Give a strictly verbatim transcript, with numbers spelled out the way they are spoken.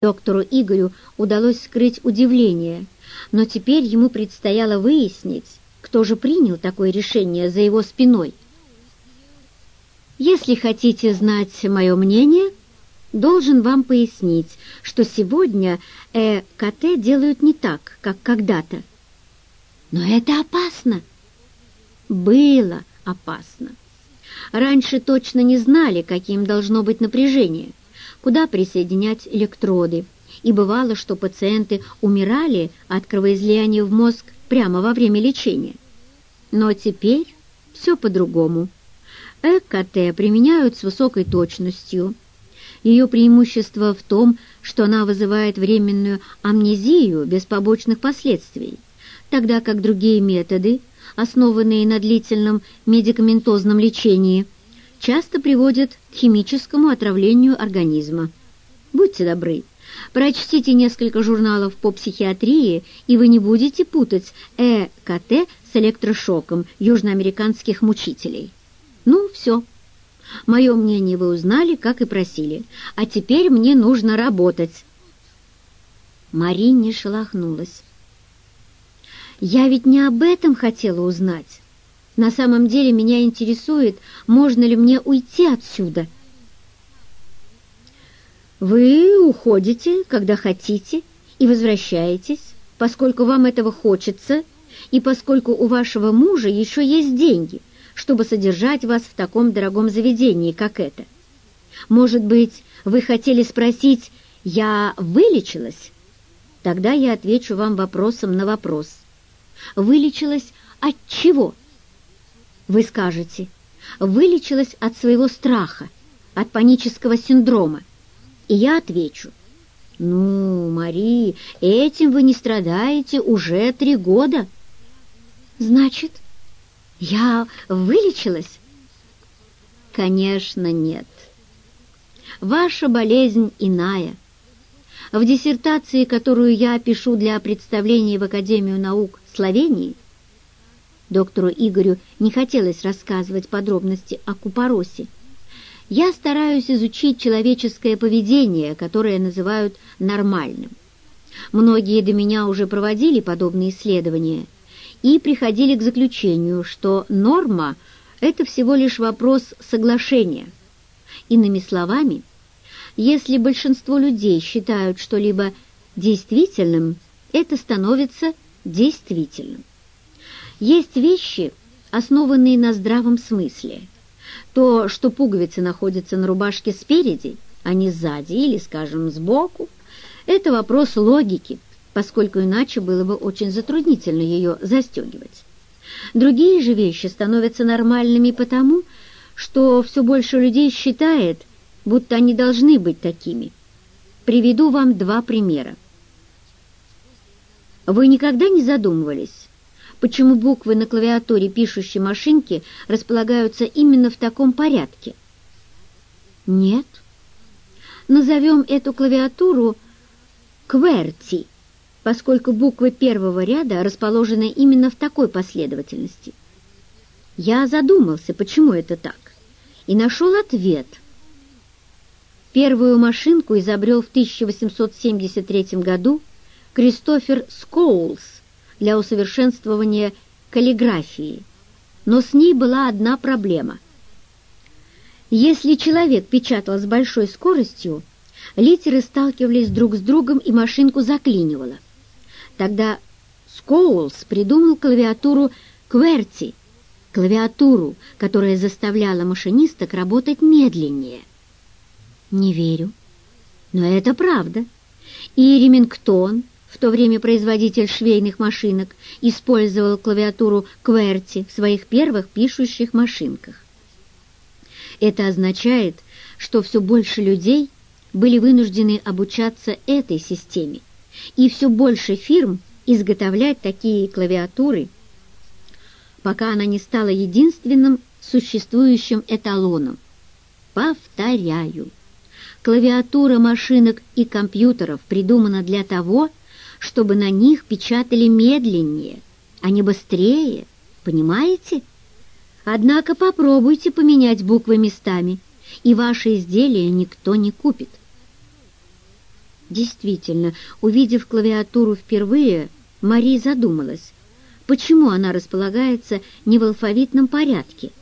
Доктору Игорю удалось скрыть удивление, но теперь ему предстояло выяснить, кто же принял такое решение за его спиной. Если хотите знать мое мнение, должен вам пояснить, что сегодня э ка тэ делают не так, как когда-то. Но это опасно. Было опасно. Раньше точно не знали, каким должно быть напряжение, куда присоединять электроды, и бывало, что пациенты умирали от кровоизлияния в мозг прямо во время лечения. Но теперь все по-другому. э ка тэ применяют с высокой точностью. Ее преимущество в том, что она вызывает временную амнезию без побочных последствий, тогда как другие методы, основанные на длительном медикаментозном лечении, часто приводят к химическому отравлению организма. Будьте добры, прочтите несколько журналов по психиатрии, и вы не будете путать э ка тэ с электрошоком южноамериканских мучителей. Ну, все. Мое мнение вы узнали, как и просили, а теперь мне нужно работать. Мари не шелохнулась. Я ведь не об этом хотела узнать. На самом деле меня интересует, можно ли мне уйти отсюда. Вы уходите, когда хотите, и возвращаетесь, поскольку вам этого хочется, и поскольку у вашего мужа еще есть деньги, чтобы содержать вас в таком дорогом заведении, как это. Может быть, вы хотели спросить, я вылечилась? Тогда я отвечу вам вопросом на вопрос. Вылечилась от чего? Вы скажете, вылечилась от своего страха, от панического синдрома. И я отвечу, ну, Мари, этим вы не страдаете уже три года. Значит, я вылечилась? Конечно, нет. Ваша болезнь иная. В диссертации, которую я пишу для представления в Академию наук Словении, доктору Игорю не хотелось рассказывать подробности о купоросе, я стараюсь изучить человеческое поведение, которое называют нормальным. Многие до меня уже проводили подобные исследования и приходили к заключению, что норма – это всего лишь вопрос соглашения. Иными словами, если большинство людей считают что-либо действительным, это становится действительным. Есть вещи, основанные на здравом смысле. То, что пуговицы находятся на рубашке спереди, а не сзади или, скажем, сбоку, это вопрос логики, поскольку иначе было бы очень затруднительно ее застегивать. Другие же вещи становятся нормальными потому, что все больше людей считает, будто они должны быть такими. Приведу вам два примера. Вы никогда не задумывались, почему буквы на клавиатуре пишущей машинки располагаются именно в таком порядке? Нет. Назовем эту клавиатуру кверти, поскольку буквы первого ряда расположены именно в такой последовательности. Я задумался, почему это так, и нашел ответ. Первую машинку изобрел в тысяча восемьсот семьдесят третьем году Кристофер Скоулс для усовершенствования каллиграфии, но с ней была одна проблема. Если человек печатал с большой скоростью, литеры сталкивались друг с другом и машинку заклинивало. Тогда Скоулс придумал клавиатуру кверти, клавиатуру, которая заставляла машинисток работать медленнее. Не верю, но это правда. И Ремингтон, в то время производитель швейных машинок, использовал клавиатуру кверти в своих первых пишущих машинках. Это означает, что все больше людей были вынуждены обучаться этой системе, и все больше фирм изготовлять такие клавиатуры, пока она не стала единственным существующим эталоном. Повторяю, клавиатура машинок и компьютеров придумана для того, чтобы на них печатали медленнее, а не быстрее, понимаете? Однако попробуйте поменять буквы местами, и ваши изделия никто не купит. Действительно, увидев клавиатуру впервые, Мари задумалась, почему она располагается не в алфавитном порядке,